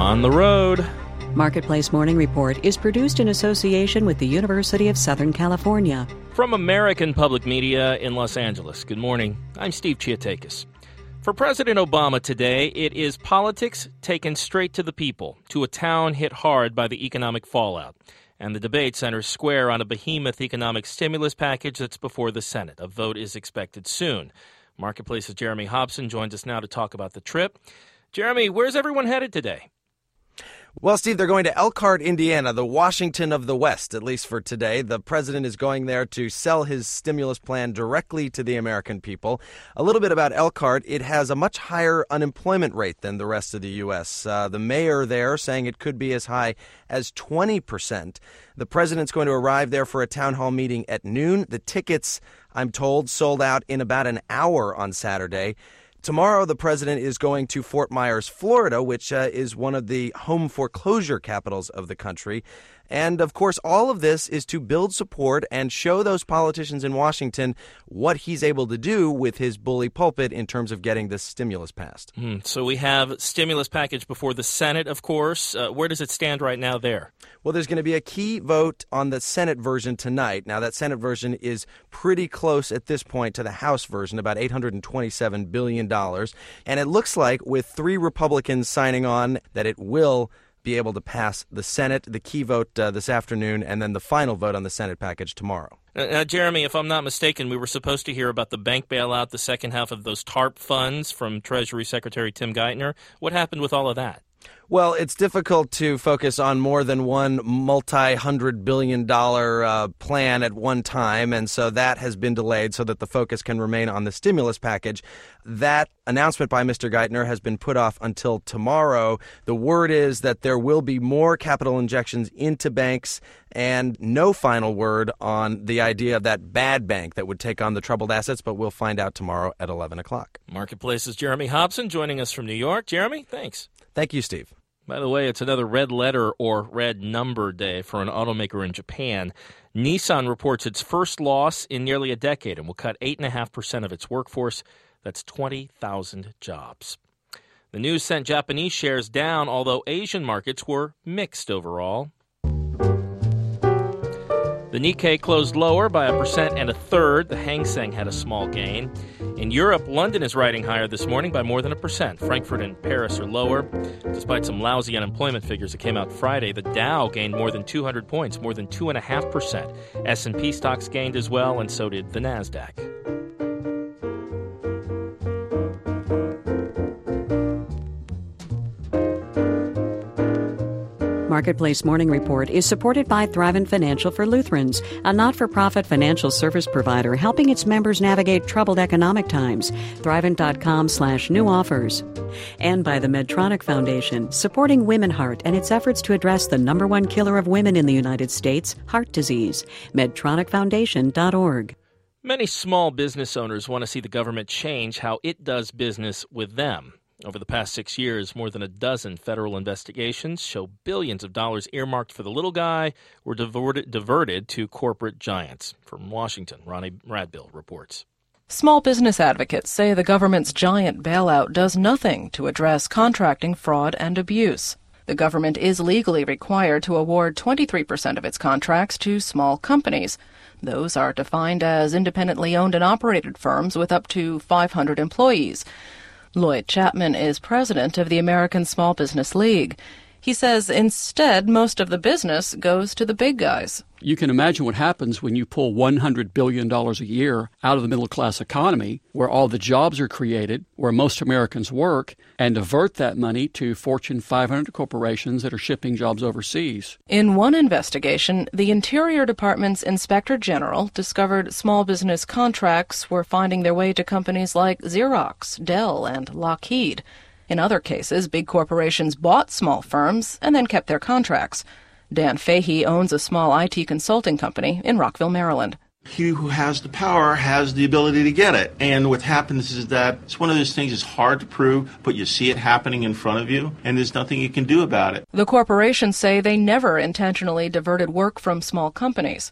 on the road. Marketplace Morning Report is produced in association with the University of Southern California. From American Public Media in Los Angeles, good morning. I'm Steve Chiatakis. For President Obama today, it is politics taken straight to the people, to a town hit hard by the economic fallout. And the debate centers square on a behemoth economic stimulus package that's before the Senate. A vote is expected soon. Marketplace's Jeremy Hobson joins us now to talk about the trip. Jeremy, where's everyone headed today? Well, Steve, they're going to Elkhart, Indiana, the Washington of the West, at least for today. The president is going there to sell his stimulus plan directly to the American people. A little bit about Elkhart. It has a much higher unemployment rate than the rest of the U.S. The mayor there saying it could be as high as 20%. The president's going to arrive there for a town hall meeting at noon. The tickets, I'm told, sold out in about an hour on Saturday. Tomorrow, the president is going to Fort Myers, Florida, which is one of the home foreclosure capitals of the country. And, of course, all of this is to build support and show those politicians in Washington what he's able to do with his bully pulpit in terms of getting this stimulus passed. So we have stimulus package before the Senate, of course. Where does it stand right now there? Well, there's going to be a key vote on the Senate version tonight. Now, that Senate version is pretty close at this point to the House version, about $827 billion. And it looks like, with 3 Republicans signing on, that it will be able to pass the Senate, the key vote this afternoon, and then the final vote on the Senate package tomorrow. Now, Jeremy, if I'm not mistaken, we were supposed to hear about the bank bailout, the second half of those TARP funds from Treasury Secretary Tim Geithner. What happened with all of that? Well, it's difficult to focus on more than one multi-$100 billion plan at one time, and so that has been delayed so that the focus can remain on the stimulus package. That announcement by Mr. Geithner has been put off until tomorrow. The word is that there will be more capital injections into banks and no final word on the idea of that bad bank that would take on the troubled assets, but we'll find out tomorrow at 11 o'clock. Marketplace's Jeremy Hobson joining us from New York. Jeremy, thanks. Thank you, Steve. By the way, it's another red letter or red number day for an automaker in Japan. Nissan reports its first loss in nearly a decade and will cut 8.5% of its workforce. That's 20,000 jobs. The news sent Japanese shares down, although Asian markets were mixed overall. The Nikkei closed lower by 1.33%. The Hang Seng had a small gain. In Europe, London is riding higher this morning by more than 1%. Frankfurt and Paris are lower. Despite some lousy unemployment figures that came out Friday, the Dow gained more than 200 points, more than 2.5%. S&P stocks gained as well, and so did the Nasdaq. Marketplace Morning Report is supported by Thrivent Financial for Lutherans, a not-for-profit financial service provider helping its members navigate troubled economic times. Thrivent.com/new offers. And by the Medtronic Foundation, supporting Women Heart and its efforts to address the #1 killer of women in the United States, heart disease. MedtronicFoundation.org. Many small business owners want to see the government change how it does business with them. Over the past 6 years, more than a dozen federal investigations show billions of dollars earmarked for the little guy were diverted to corporate giants. From Washington, Ronnie Radbill reports. Small business advocates say the government's giant bailout does nothing to address contracting fraud and abuse. The government is legally required to award 23% of its contracts to small companies. Those are defined as independently owned and operated firms with up to 500 employees. Lloyd Chapman is president of the American Small Business League. He says instead, most of the business goes to the big guys. You can imagine what happens when you pull $100 billion a year out of the middle-class economy, where all the jobs are created, where most Americans work, and divert that money to Fortune 500 corporations that are shipping jobs overseas. In one investigation, the Interior Department's Inspector General discovered small business contracts were finding their way to companies like Xerox, Dell, and Lockheed. In other cases, big corporations bought small firms and then kept their contracts. Dan Fahey owns a small IT consulting company in Rockville, Maryland. He who has the power has the ability to get it. And what happens is that it's one of those things that's hard to prove, but you see it happening in front of you, and there's nothing you can do about it. The corporations say they never intentionally diverted work from small companies.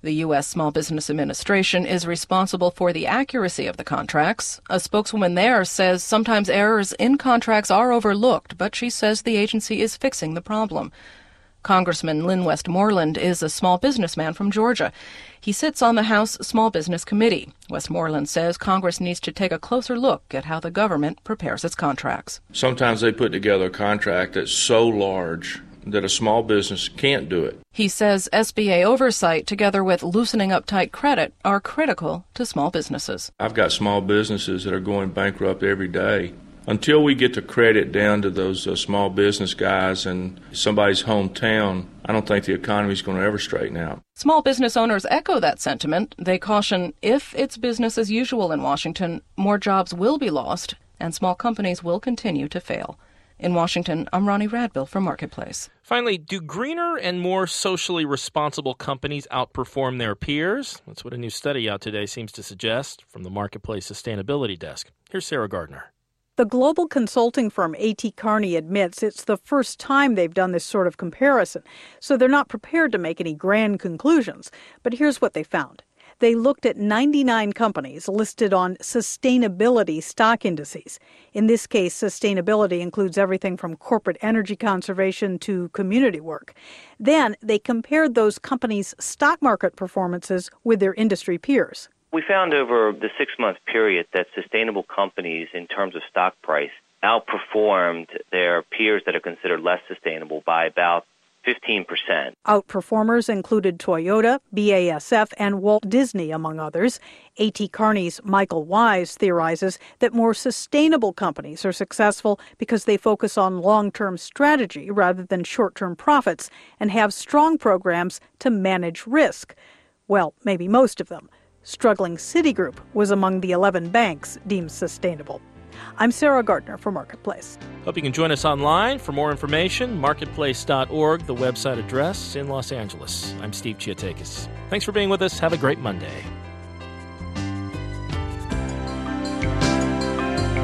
The U.S. Small Business Administration is responsible for the accuracy of the contracts. A spokeswoman there says sometimes errors in contracts are overlooked, but she says the agency is fixing the problem. Congressman Lynn Westmoreland is a small businessman from Georgia. He sits on the House Small Business Committee. Westmoreland says Congress needs to take a closer look at how the government prepares its contracts. Sometimes they put together a contract that's so large that a small business can't do it. He says SBA oversight, together with loosening up tight credit, are critical to small businesses. I've got small businesses that are going bankrupt every day. Until we get the credit down to those small business guys in somebody's hometown, I don't think the economy is going to ever straighten out. Small business owners echo that sentiment. They caution if it's business as usual in Washington, more jobs will be lost and small companies will continue to fail. In Washington, I'm Ronnie Radbill for Marketplace. Finally, do greener and more socially responsible companies outperform their peers? That's what a new study out today seems to suggest from the Marketplace Sustainability Desk. Here's Sarah Gardner. The global consulting firm A.T. Kearney admits it's the first time they've done this sort of comparison, so they're not prepared to make any grand conclusions. But here's what they found. They looked at 99 companies listed on sustainability stock indices. In this case, sustainability includes everything from corporate energy conservation to community work. Then they compared those companies' stock market performances with their industry peers. We found over the 6-month period that sustainable companies, in terms of stock price, outperformed their peers that are considered less sustainable by about 15%. Outperformers included Toyota, BASF, and Walt Disney, among others. A.T. Kearney's Michael Wise theorizes that more sustainable companies are successful because they focus on long-term strategy rather than short-term profits and have strong programs to manage risk. Well, maybe most of them. Struggling Citigroup was among the 11 banks deemed sustainable. I'm Sarah Gardner for Marketplace. Hope you can join us online for more information. Marketplace.org, the website address in Los Angeles. I'm Steve Chiatakis. Thanks for being with us. Have a great Monday.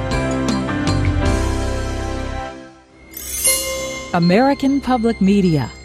American Public Media